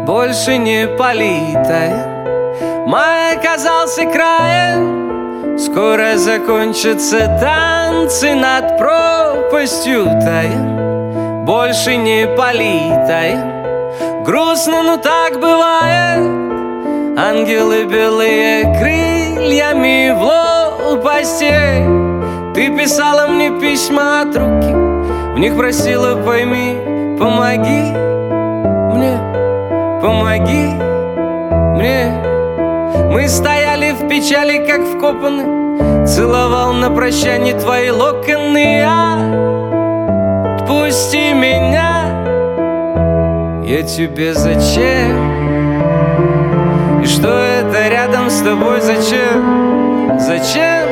больше не политая. Май оказался краем, скоро закончатся танцы над пропастью тая. Больше не политая, грустно, но так бывает. Ангелы белые крыльями в лопасти. Ты писала мне письма от руки, в них просила: пойми, помоги мне, помоги мне. Мы стояли в печали, как вкопаны, целовал на прощание твои локоны. Отпусти меня, я тебе зачем? И что это рядом с тобой? Зачем? Зачем?